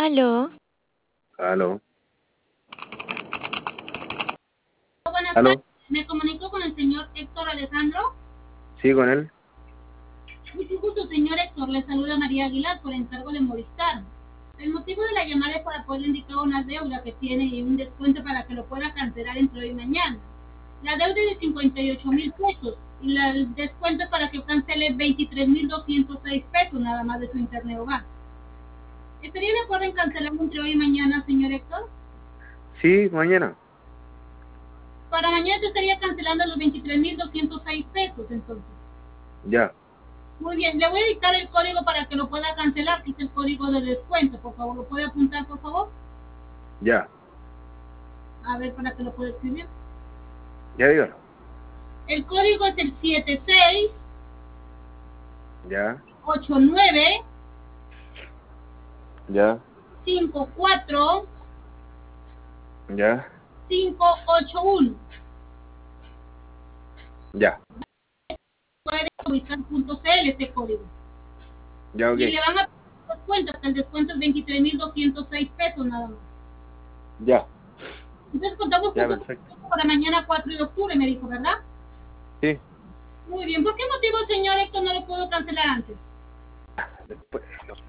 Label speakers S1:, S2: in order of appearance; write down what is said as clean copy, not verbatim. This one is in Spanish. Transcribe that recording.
S1: Aló,
S2: Aló,
S3: Buenas tardes,
S2: aló,
S3: me comunico con el señor Héctor Alejandro.
S2: sí, con él.
S3: Mucho gusto, señor Héctor. Le saluda María Aguilar por encargo de Movistar. El motivo de la llamada es para poder indicar una deuda que tiene y un descuento para que lo pueda cancelar entre hoy y mañana. La deuda es de 58,000 pesos y el descuento es para que cancele 23,206 pesos nada más de su internet hogar. ¿Estaría de acuerdo en cancelar entre hoy y mañana, señor Héctor?
S2: Sí, mañana.
S3: Para mañana te estaría cancelando los 23,206 pesos entonces.
S2: Ya,
S3: Muy bien, le voy a dictar el código para que lo pueda cancelar, que es el código de descuento. Por favor, ¿lo puede apuntar, por favor?
S2: ya,
S3: A ver, para que lo pueda escribir.
S2: ya dígalo.
S3: El código es el 76
S2: Ya,
S3: 89
S2: ya,
S3: 54
S2: ya,
S3: 581.
S2: ya,
S3: Puede movistar.cl ese código.
S2: ya, ok.
S3: Y le van a dar descuento, hasta el descuento es 23,206 pesos nada más.
S2: Ya,
S3: Entonces contamos
S2: ya,
S3: con su
S2: perfecto.
S3: para mañana 4 de octubre, me dijo, ¿verdad?
S2: Sí,
S3: Muy bien, ¿por qué motivo, señor Héctor, no lo puedo cancelar antes?
S2: después.